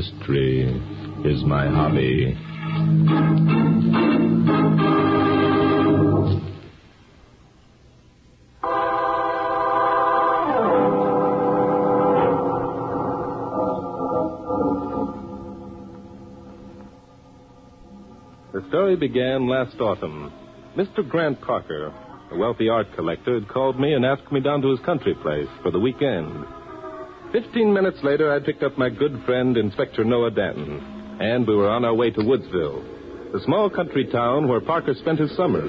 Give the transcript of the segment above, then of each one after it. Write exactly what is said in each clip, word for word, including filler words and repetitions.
mystery is my hobby. The story began last autumn. Mister Grant Parker, a wealthy art collector, had called me and asked me down to his country place for the weekend. Fifteen minutes later, I picked up my good friend, Inspector Noah Danton, and we were on our way to Woodsville, the small country town where Parker spent his summers.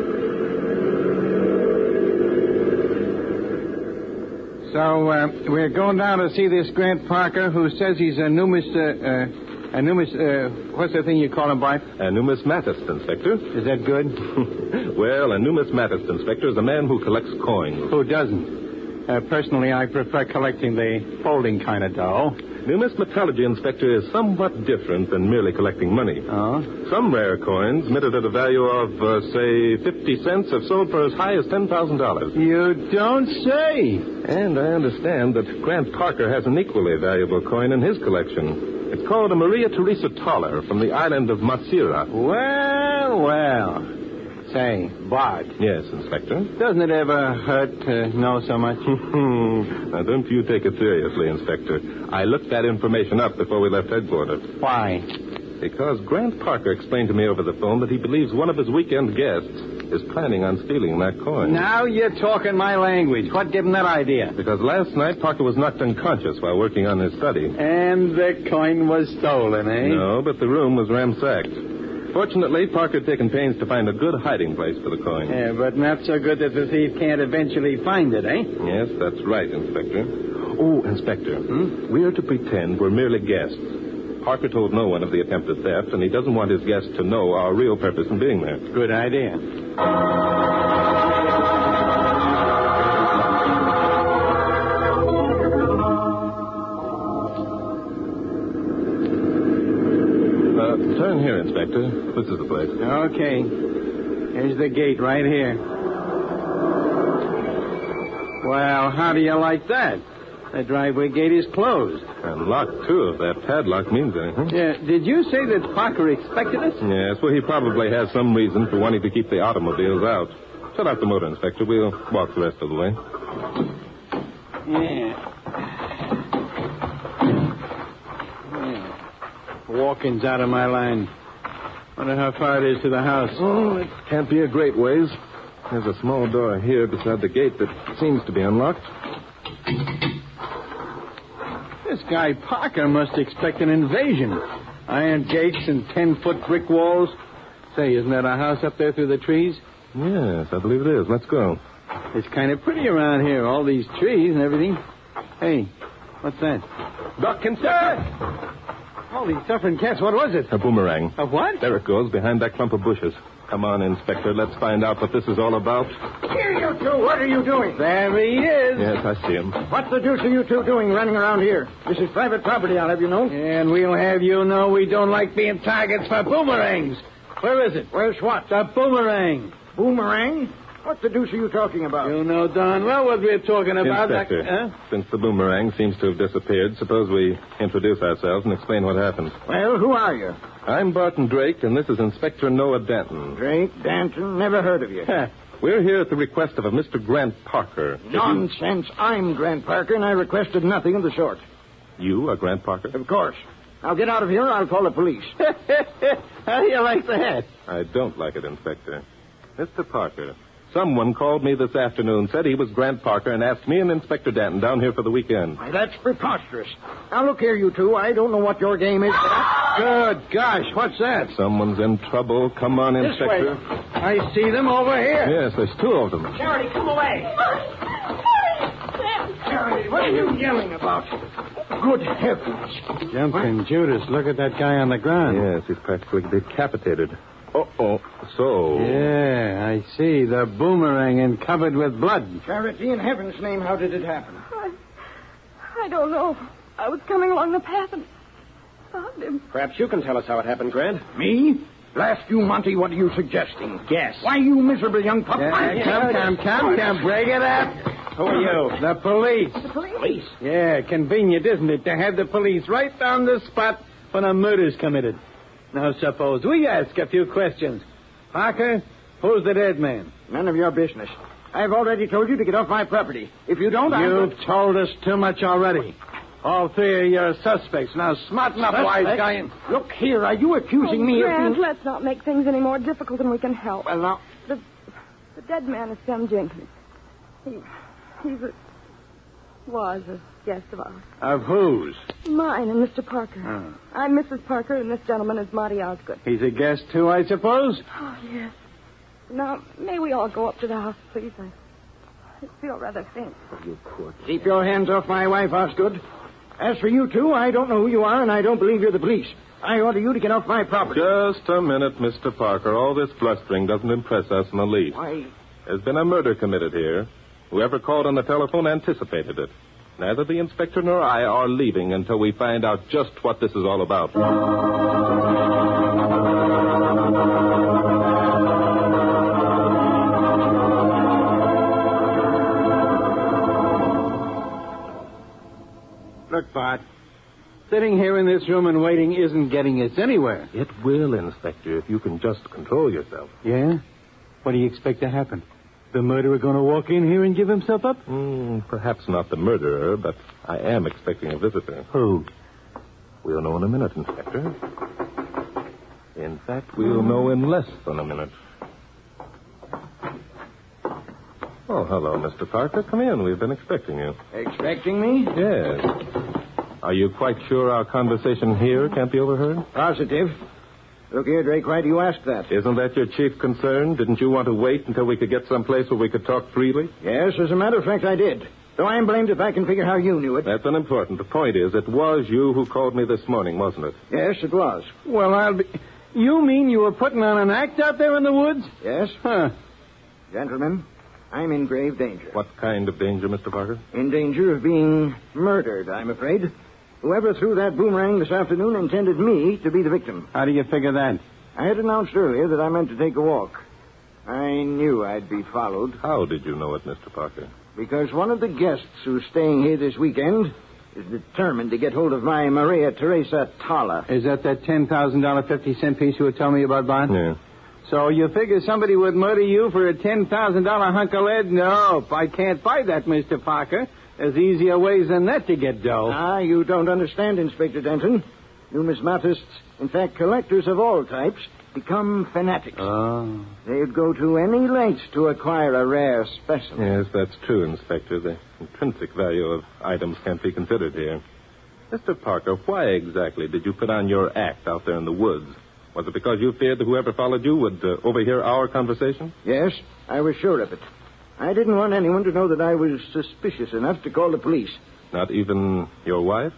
So, uh, we're going down to see this Grant Parker, who says he's a numis, uh, uh, a numis, uh, what's the thing you call him by? A numismatist, Inspector. Is that good? Well, a numismatist, Inspector, is a man who collects coins. Who doesn't? Uh, personally, I prefer collecting the folding kind of dough. Numismatology, Inspector, is somewhat different than merely collecting money. Oh? Some rare coins, minted at a value of, uh, say, fifty cents, have sold for as high as ten thousand dollars. You don't say. And I understand that Grant Parker has an equally valuable coin in his collection. It's called a Maria Teresa Toller from the island of Masira. Well, well. Say, Bart. Yes, Inspector? Doesn't it ever hurt to know so much? Now, don't you take it seriously, Inspector. I looked that information up before we left headquarters. Why? Because Grant Parker explained to me over the phone that he believes one of his weekend guests is planning on stealing that coin. Now you're talking my language. What gave him that idea? Because last night Parker was knocked unconscious while working on his study. And the coin was stolen, eh? No, but the room was ransacked. Fortunately, Parker had taken pains to find a good hiding place for the coin. Yeah, but not so good that the thief can't eventually find it, eh? Yes, that's right, Inspector. Oh, Inspector, hmm? we are to pretend we're merely guests. Parker told no one of the attempted theft, and he doesn't want his guests to know our real purpose in being there. Good idea. Uh, turn here, Inspector. This is the place. Okay. Here's the gate right here. Well, how do you like that? The driveway gate is closed. And locked, too, if that padlock means anything. Yeah, did you say that Parker expected us? Yes, well, he probably has some reason for wanting to keep the automobiles out. Shut off the motor, Inspector. We'll walk the rest of the way. Yeah. yeah. Walking's out of my line. Wonder how far it is to the house. Oh, it can't be a great ways. There's a small door here beside the gate that seems to be unlocked. This guy Parker must expect an invasion. Iron gates and ten-foot brick walls. Say, isn't that a house up there through the trees? Yes, I believe it is. Let's go. It's kind of pretty around here, all these trees and everything. Hey, what's that? Duck, Inspector! Holy suffering cats, what was it? A boomerang. A what? There it goes, behind that clump of bushes. Come on, Inspector. Let's find out what this is all about. Here, you two. What are you doing? There he is. Yes, I see him. What the deuce are you two doing running around here? This is private property, I'll have you know. And we'll have you know we don't like being targets for boomerangs. Where is it? Where's what? The boomerang. Boomerang? What the deuce are you talking about? You know darn well what we're talking about. Inspector, Huh? since the boomerang seems to have disappeared, suppose we introduce ourselves and explain what happened. Well, who are you? I'm Barton Drake, and this is Inspector Noah Danton. Drake, Danton, never heard of you. We're here at the request of a Mister Grant Parker. Nonsense. I'm Grant Parker, and I requested nothing of the sort. You are Grant Parker? Of course. Now get out of here, or I'll call the police. How do you like that? I don't like it, Inspector. Mister Parker, someone called me this afternoon, said he was Grant Parker, and asked me and Inspector Danton down here for the weekend. Why, that's preposterous. Now, look here, you two. I don't know what your game is, but I... Good gosh, what's that? Someone's in trouble. Come on, This Inspector. way. I see them over here. Yes, there's two of them. Charity, come away. Charity, what are you yelling about? Good heavens. Jumping Judas, look at that guy on the ground. Yes, he's practically decapitated. Uh-oh. So... Yeah, I see. The boomerang and covered with blood. Charity, in heaven's name, how did it happen? I, I don't know. I was coming along the path and found him. Perhaps you can tell us how it happened, Grant. Me? Blast you, Monty, what are you suggesting? Guess. Why, you miserable young pup. Yeah, come, come, come, come. Break it up. Who are you? The police. The police? Police? Yeah, convenient, isn't it, to have the police right on the spot when a murder's committed. Now, suppose we ask a few questions. Parker, who's the dead man? None of your business. I've already told you to get off my property. If you don't, I'll... You've told us too much already. All three of your suspects. Now, smarten up, wise Suspect? guy. And... Look here, are you accusing oh, me Grant, of being... let's not make things any more difficult than we can help. Well, now... The, the dead man is Sam Jenkins. He, he's a... was a guest of ours. Of whose? Mine and Mister Parker. Oh. I'm Missus Parker, and this gentleman is Marty Osgood. He's a guest, too, I suppose? Oh, yes. Now, may we all go up to the house, please? I, I feel rather faint. You poor... Keep your hands off my wife, Osgood. As for you two, I don't know who you are, and I don't believe you're the police. I order you to get off my property. Just a minute, Mister Parker. All this blustering doesn't impress us in the least. Why... There's been a murder committed here. Whoever called on the telephone anticipated it. Neither the inspector nor I are leaving until we find out just what this is all about. Look, Bart. Sitting here in this room and waiting isn't getting us anywhere. It will, Inspector, if you can just control yourself. Yeah? What do you expect to happen? The murderer going to walk in here and give himself up? Mm, perhaps not the murderer, but I am expecting a visitor. Who? We'll know in a minute, Inspector. In fact, we'll know in less than a minute. Oh, hello, Mister Parker. Come in. We've been expecting you. Expecting me? Yes. Are you quite sure our conversation here can't be overheard? Positive. Look here, Drake, why do you ask that? Isn't that your chief concern? Didn't you want to wait until we could get someplace where we could talk freely? Yes, as a matter of fact, I did. Though I'm blamed if I can figure how you knew it. That's unimportant. The point is, it was you who called me this morning, wasn't it? Yes, it was. Well, I'll be... You mean you were putting on an act out there in the woods? Yes. Huh. Gentlemen, I'm in grave danger. What kind of danger, Mister Parker? In danger of being murdered, I'm afraid. Whoever threw that boomerang this afternoon intended me to be the victim. How do you figure that? I had announced earlier that I meant to take a walk. I knew I'd be followed. How did you know it, Mister Parker? Because one of the guests who's staying here this weekend is determined to get hold of my Maria Teresa Toller. Is that that ten thousand dollars fifty cent piece you were telling me about, Bart? Yeah. So you figure somebody would murder you for a ten thousand dollars hunk of lead? No, I can't buy that, Mister Parker. There's easier ways than that to get dough. Ah, you don't understand, Inspector Denton. Numismatists, in fact, collectors of all types, become fanatics. Oh. They'd go to any lengths to acquire a rare specimen. Yes, that's true, Inspector. The intrinsic value of items can't be considered here. Mister Parker, why exactly did you put on your act out there in the woods? Was it because you feared that whoever followed you would uh, overhear our conversation? Yes, I was sure of it. I didn't want anyone to know that I was suspicious enough to call the police. Not even your wife?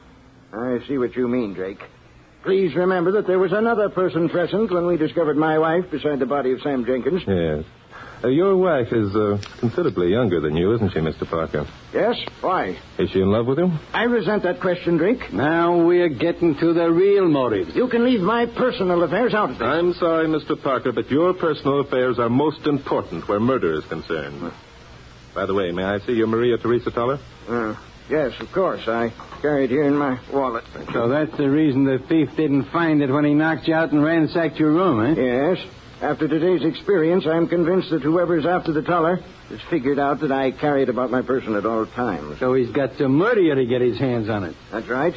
I see what you mean, Drake. Please remember that there was another person present when we discovered my wife beside the body of Sam Jenkins. Yes. Uh, your wife is uh, considerably younger than you, isn't she, Mister Parker? Yes? Why? Is she in love with you? I resent that question, Drake. Now we're getting to the real motives. You can leave my personal affairs out of this. I'm sorry, Mister Parker, but your personal affairs are most important where murder is concerned. By the way, may I see your Maria Teresa Toller? Uh, yes, of course. I carry it here in my wallet. So that's the reason the thief didn't find it when he knocked you out and ransacked your room, eh? Yes. After today's experience, I'm convinced that whoever's after the Toller has figured out that I carry it about my person at all times. So he's got to murder you to get his hands on it. That's right.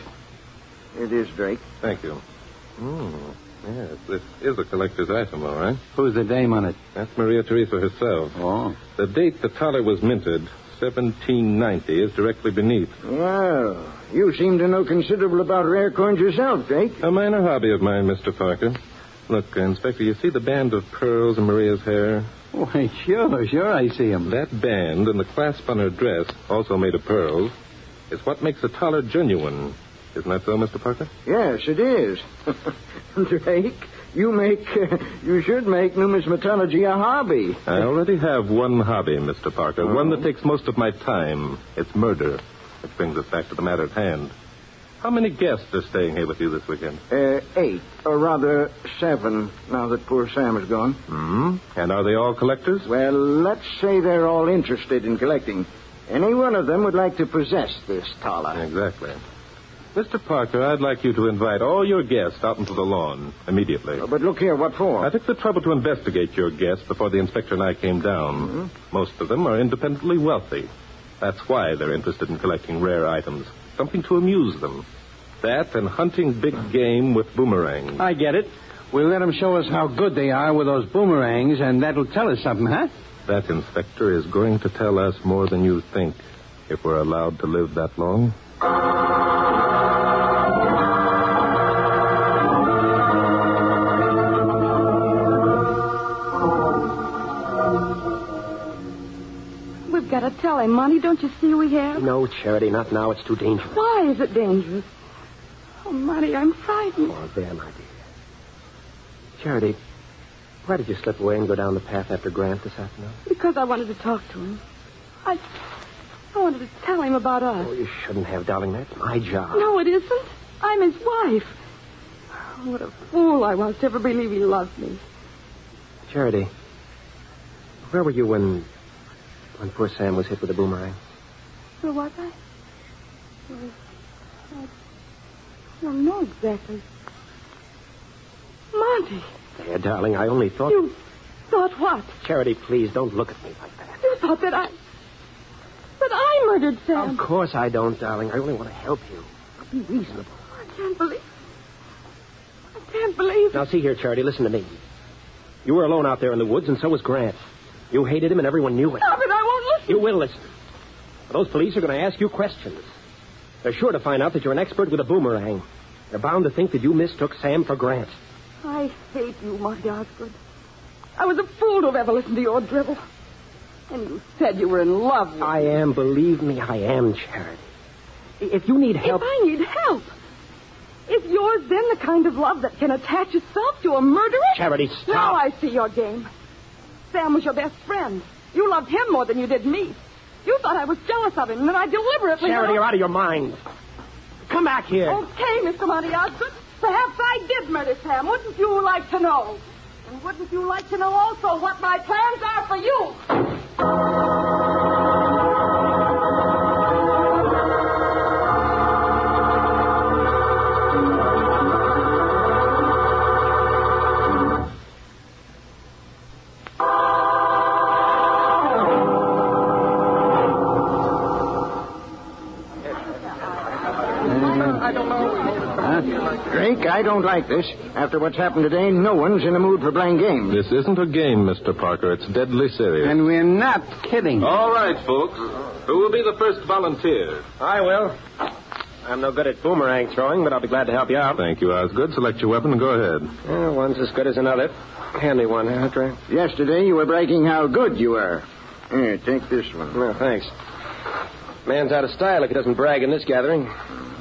It is, Drake. Thank you. Hmm. Yes, this is a collector's item, all right. Who's the dame on it? That's Maria Teresa herself. Oh. The date the Toller was minted, seventeen ninety, is directly beneath. Well, you seem to know considerable about rare coins yourself, Drake. A minor hobby of mine, Mister Parker. Look, Inspector, you see the band of pearls in Maria's hair? Why, sure, sure, I see him. That band and the clasp on her dress, also made of pearls, is what makes the Toller genuine. Isn't that so, Mister Parker? Yes, it is. Drake, you make, uh, you should make numismatology a hobby. I already have one hobby, Mister Parker, Oh. one that takes most of my time. It's murder. Which brings us back to the matter at hand. How many guests are staying here with you this weekend? Uh, eight, or rather seven, now that poor Sam is gone. Hmm? And are they all collectors? Well, let's say they're all interested in collecting. Any one of them would like to possess this Tala. Exactly. Mister Parker, I'd like you to invite all your guests out into the lawn immediately. Oh, but look here, what for? I took the trouble to investigate your guests before the inspector and I came down. Mm-hmm. Most of them are independently wealthy. That's why they're interested in collecting rare items. Something to amuse them. That and hunting big game with boomerangs. I get it. We'll let them show us how good they are with those boomerangs, and that'll tell us something, huh? That, Inspector, is going to tell us more than you think if we're allowed to live that long. We've got to tell him, Monty. Don't you see we have? No, Charity, not now. It's too dangerous. Why is it dangerous? Oh, Monty, I'm frightened. Oh, there, my dear. Charity, why did you slip away and go down the path after Grant this afternoon? Because I wanted to talk to him. I, I wanted to tell him about us. Oh, you shouldn't have, darling. That's my job. No, it isn't. I'm his wife. Oh, what a fool I was to ever believe he loved me. Charity, where were you when... when poor Sam was hit with a boomerang? Where was I? Well, I don't know exactly. Monty. There, darling, I only thought... You thought what? Charity, please, don't look at me like that. You thought that I... that I murdered Sam. Of course I don't, darling. I only want to help you. Be reasonable. I can't believe... I can't believe... Now, see here, Charity, listen to me. You were alone out there in the woods, and so was Grant. You hated him, and everyone knew it. No, but I won't listen. You will listen. Those police are going to ask you questions. They're sure to find out that you're an expert with a boomerang. They're bound to think that you mistook Sam for Grant. I hate you, Monty Osgood. I was a fool to have ever listened to your drivel. And you said you were in love with I me. am, believe me, I am, Charity. If you need help... If I need help, is yours then the kind of love that can attach itself to a murderer? Charity, stop. Now I see your game. Sam was your best friend. You loved him more than you did me. You thought I was jealous of him, and that I deliberately... Charity, you're out of your mind. Come back here. Okay, Mister Monty Osgood. Perhaps I did murder Sam. Wouldn't you like to know? And wouldn't you like to know also what my plans are for you? Drake, I don't like this. After what's happened today, no one's in the mood for playing games. This isn't a game, Mister Parker. It's deadly serious. And we're not kidding. All right, folks. Who will be the first volunteer? I will. I'm no good at boomerang throwing, but I'll be glad to help you out. Thank you, Osgood. Select your weapon and go ahead. Yeah, one's as good as another. Hand me one, huh, Drake? Yesterday, you were bragging how good you are. Here, take this one. No, thanks. Man's out of style if he doesn't brag in this gathering.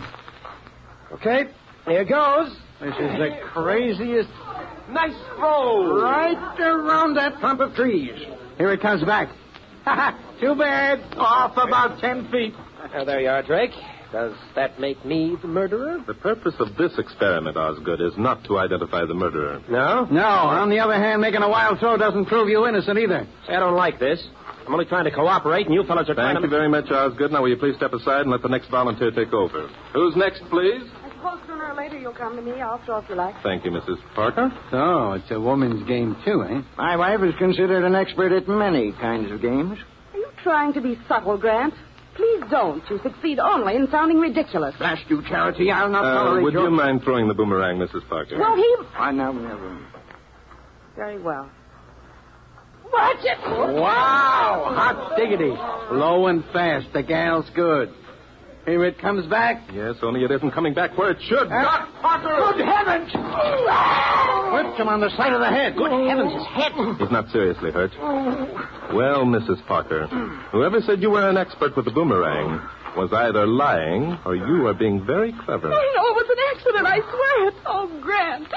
Okay, here goes. This is the craziest... Nice throw. Right around that clump of trees. Here it comes back. Too bad. Off about ten feet. Oh, there you are, Drake. Does that make me the murderer? The purpose of this experiment, Osgood, is not to identify the murderer. No? No, on the other hand, making a wild throw doesn't prove you innocent either. See, I don't like this. I'm only trying to cooperate, and you fellas are trying Thank to... you very much, Osgood. Now, will you please step aside and let the next volunteer take over? Who's next, please? I suppose sooner or later you'll come to me. I'll throw if you like. Thank you, Missus Parker. So, it's a woman's game, too, eh? My wife is considered an expert at many kinds of games. Are you trying to be subtle, Grant? Please don't. You succeed only in sounding ridiculous. Blast you, Charity. I'll not Uh, tolerate would your... you mind throwing the boomerang, Missus Parker? No, he... I now never... Very well. Watch it! Wow! Hot diggity. Low and fast. The gal's good. Here it comes back. Yes, only it isn't coming back where it should. Not Parker! Good heavens! Whipped him on the side of the head. Good heavens, his head. He's not seriously hurt. Well, Missus Parker, whoever said you were an expert with the boomerang was either lying or you are being very clever. Oh, no, it was an accident, I swear it. Oh, Grant.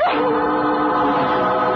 Grant.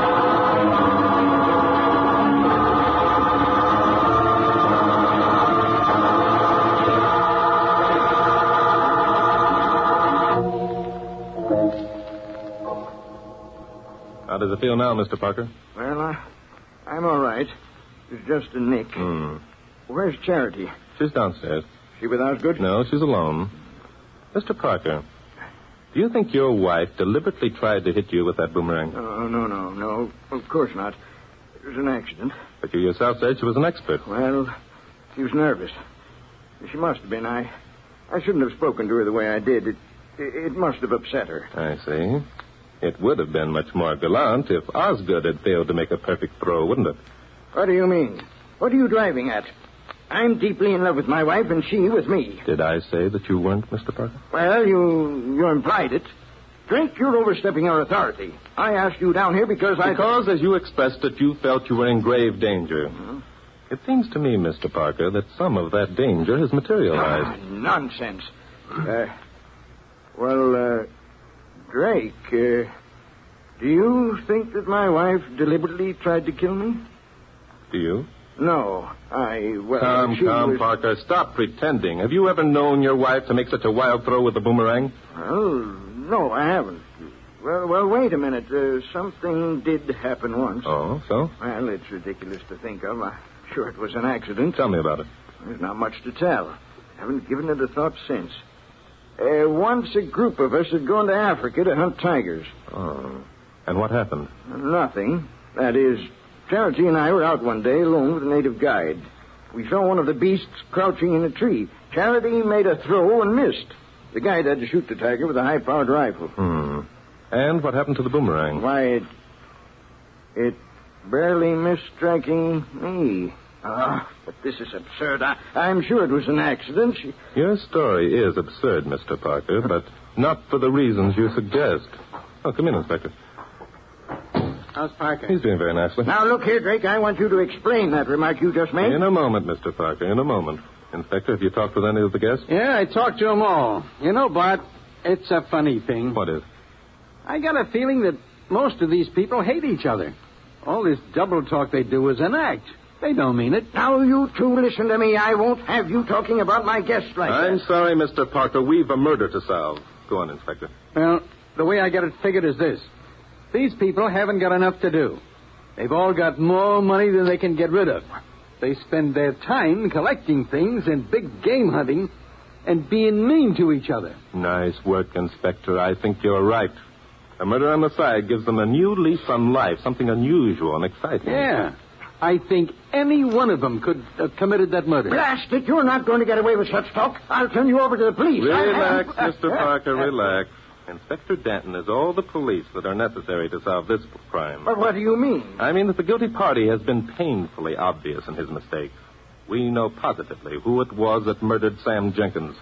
How does it feel now, Mister Parker? Well, uh, I'm all right. It's just a nick. Hmm. Where's Charity? She's downstairs. She with Osgood? No, she's alone. Mister Parker, do you think your wife deliberately tried to hit you with that boomerang? No, no, no, no. Of course not. It was an accident. But you yourself said she was an expert. Well, she was nervous. She must have been. I I shouldn't have spoken to her the way I did. It, it must have upset her. I see. It would have been much more gallant if Osgood had failed to make a perfect throw, wouldn't it? What do you mean? What are you driving at? I'm deeply in love with my wife, and she with me. Did I say that you weren't, Mister Parker? Well, you you implied it. Drink, you're overstepping your authority. I asked you down here because I... Because, as you expressed it, you felt you were in grave danger. Mm-hmm. It seems to me, Mister Parker, that some of that danger has materialized. Ah, nonsense. Uh, well, uh, Drake, uh, do you think that my wife deliberately tried to kill me? Do you? No, I, well... Come, she come, was... Parker, stop pretending. Have you ever known your wife to make such a wild throw with a boomerang? Well, no, I haven't. Well, well, wait a minute. Uh, something did happen once. Oh, so? Well, it's ridiculous to think of. I'm sure it was an accident. Tell me about it. There's not much to tell. Haven't given it a thought since. Uh, once a group of us had gone to Africa to hunt tigers. Oh. And what happened? Nothing. That is, Charity and I were out one day alone with a native guide. We saw one of the beasts crouching in a tree. Charity made a throw and missed. The guide had to shoot the tiger with a high-powered rifle. Hmm. And what happened to the boomerang? Why, it... It barely missed striking me. Ah, but this is absurd. I, I'm sure it was an accident. She... Your story is absurd, Mister Parker, but not for the reasons you suggest. Oh, come in, Inspector. How's Parker? He's doing very nicely. Now, look here, Drake. I want you to explain that remark you just made. In a moment, Mister Parker, in a moment. Inspector, have you talked with any of the guests? Yeah, I talked to them all. You know, Bart, it's a funny thing. What is? I got a feeling that most of these people hate each other. All this double talk they do is an act. They don't mean it. Now, you two, listen to me. I won't have you talking about my guests like I'm that. sorry, Mister Parker. We've a murder to solve. Go on, Inspector. Well, the way I got it figured is this. These people haven't got enough to do. They've all got more money than they can get rid of. They spend their time collecting things and big game hunting and being mean to each other. Nice work, Inspector. I think you're right. A murder on the side gives them a new lease on life, something unusual and exciting. Yeah. I think any one of them could have committed that murder. Blast it, you're not going to get away with such talk. I'll turn you over to the police. Relax, I, I, Mister Parker, relax. Inspector Danton is all the police that are necessary to solve this crime. But what do you mean? I mean that the guilty party has been painfully obvious in his mistakes. We know positively who it was that murdered Sam Jenkins.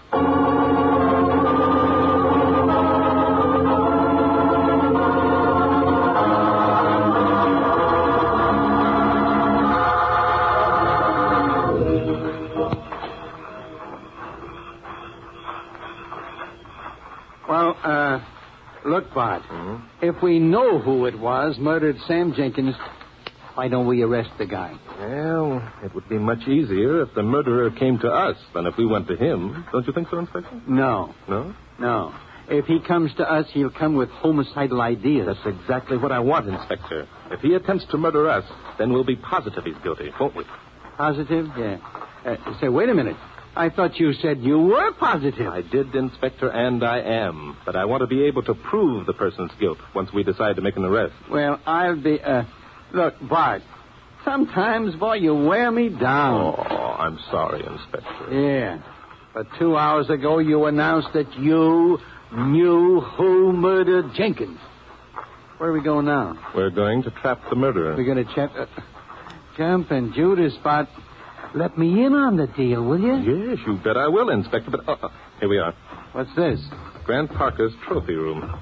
Well, uh, look, Bart. Mm-hmm. If we know who it was murdered Sam Jenkins, why don't we arrest the guy? Well, it would be much easier if the murderer came to us than if we went to him. Don't you think so, Inspector? No. No? No. If he comes to us, he'll come with homicidal ideas. That's exactly what I want, Inspector. If he attempts to murder us, then we'll be positive he's guilty, won't we? Positive? Yeah. Uh, say, wait a minute. I thought you said you were positive. I did, Inspector, and I am. But I want to be able to prove the person's guilt once we decide to make an arrest. Well, I'll be, uh... Look, Bart, sometimes, boy, you wear me down. Oh, I'm sorry, Inspector. Yeah. But two hours ago, you announced that you knew who murdered Jenkins. Where are we going now? We're going to trap the murderer. We're going to check... Uh, jump and Judas, Bart. Let me in on the deal, will you? Yes, you bet I will, Inspector. But uh, uh, here we are. What's this? Grant Parker's trophy room.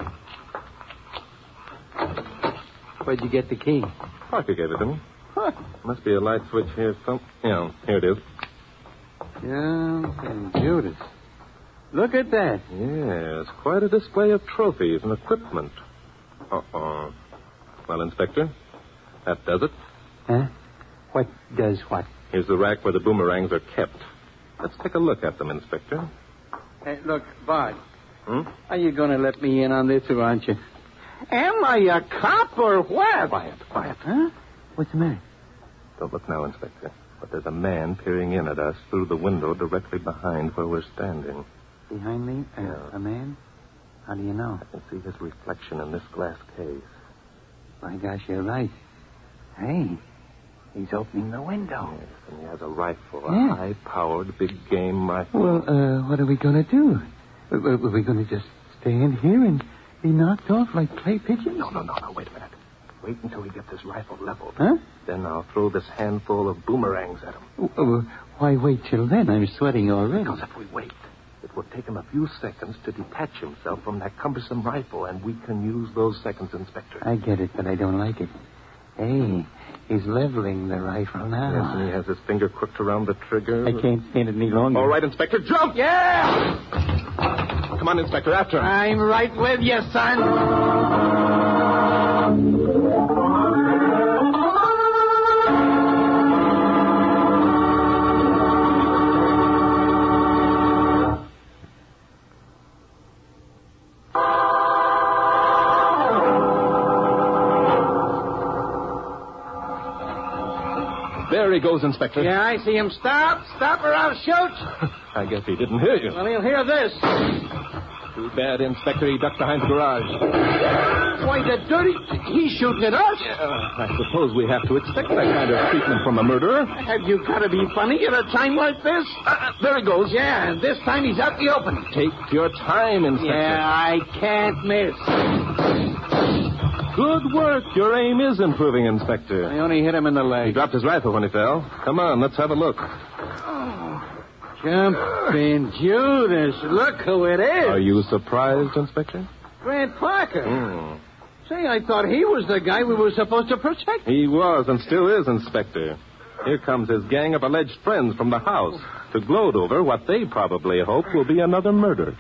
Where'd you get the key? Parker gave it to me. Huh. Must be a light switch here. Some... Yeah, here it is. Jump and Judas. Look at that. Yes, quite a display of trophies and equipment. Uh-oh. Well, Inspector, that does it. Huh? What does what? Here's the rack where the boomerangs are kept. Let's take a look at them, Inspector. Hey, look, Bart. Hmm? Are you going to let me in on this, or aren't you? Am I a cop or what? Quiet, quiet. Huh? What's the matter? Don't look now, Inspector. But there's a man peering in at us through the window directly behind where we're standing. Behind me? Uh, Yeah. A man? How do you know? I can see his reflection in this glass case. My gosh, you're right. Hey, he's opening the window. Yes, and he has a rifle, Yeah. a high-powered, big-game rifle. Well, uh, what are we going to do? Are are we going to just stand here and be knocked off like clay pigeons? No, no, no, no, wait a minute. Wait until he gets his rifle leveled. Huh? Then I'll throw this handful of boomerangs at him. Uh, why wait till then? I'm sweating already. Because if we wait, it will take him a few seconds to detach himself from that cumbersome rifle, and we can use those seconds, Inspector. I get it, but I don't like it. Hey, he's leveling the rifle now. Yes, and he has his finger crooked around the trigger. I can't stand it any longer. All right, Inspector, jump! Yeah! Come on, Inspector, after him. I'm right with you, son. There he goes, Inspector. Yeah, I see him. Stop. Stop or I'll shoot. I guess he didn't hear you. Well, he'll hear this. Too bad, Inspector. He ducked behind the garage. Why, the dirty... He's shooting at us. Uh, I suppose we have to expect that kind of treatment from a murderer. Have you got to be funny at a time like this? Uh, there he goes. Yeah, and this time he's out in the open. Take your time, Inspector. Yeah, I can't miss. Good work. Your aim is improving, Inspector. I only hit him in the He leg. dropped his rifle when he fell. Come on, let's have a look. Jumping Judas. Look who it is. Are you surprised, Inspector? Grant Parker. Hmm. Say, I thought he was the guy we were supposed to protect. He was and still is, Inspector. Here comes his gang of alleged friends from the house to gloat over what they probably hope will be another murder.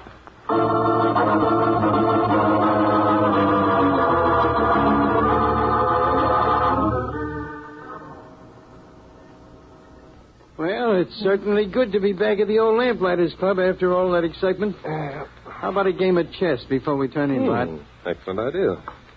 Well, it's certainly good to be back at the old Lamplighters Club after all that excitement. How about a game of chess before we turn in, Bart? Hmm. Excellent idea.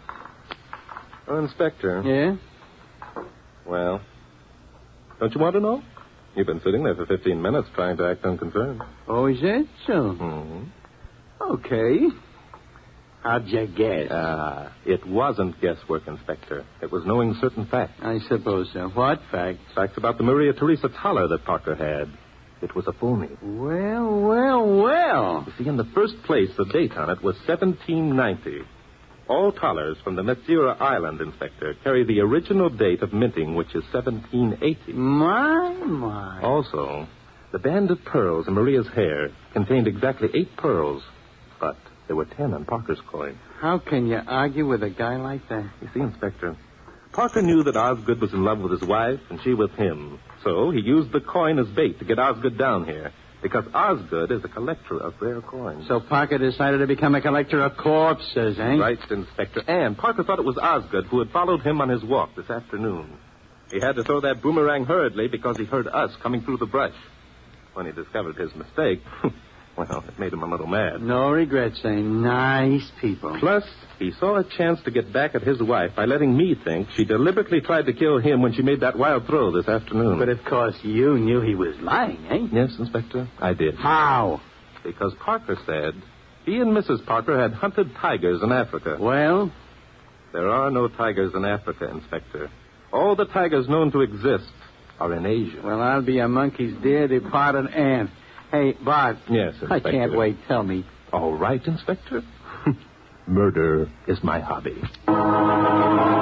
Oh, Inspector. Yeah? Well, don't you want to know? You've been sitting there for fifteen minutes trying to act unconcerned. Oh, is that so? Mm-hmm. Okay. How'd you guess? Uh, it wasn't guesswork, Inspector. It was knowing certain facts. I suppose so. What facts? Facts about the Maria Teresa Toller that Parker had. It was a phony. Well, well, well. You see, in the first place, the date on it was seventeen ninety. All Tollers from the Madeira Island, Inspector, carry the original date of minting, which is seventeen eighty. My, my. Also, the band of pearls in Maria's hair contained exactly eight pearls, but there were ten on Parker's coin. How can you argue with a guy like that? You see, Inspector, Parker knew that Osgood was in love with his wife and she with him. So he used the coin as bait to get Osgood down here, because Osgood is a collector of rare coins. So Parker decided to become a collector of corpses, eh? Right, Inspector. And Parker thought it was Osgood who had followed him on his walk this afternoon. He had to throw that boomerang hurriedly because he heard us coming through the brush. When he discovered his mistake, well, it made him a little mad. No regrets, eh? Nice people. Plus, he saw a chance to get back at his wife by letting me think she deliberately tried to kill him when she made that wild throw this afternoon. But, of course, you knew he was lying, eh? Yes, Inspector, I did. How? Because Parker said he and Missus Parker had hunted tigers in Africa. Well? There are no tigers in Africa, Inspector. All the tigers known to exist are in Asia. Well, I'll be a monkey's dear departed aunt. Hey, Bart. Yes, Inspector. I can't wait. Tell me. All right, Inspector. Murder is my hobby.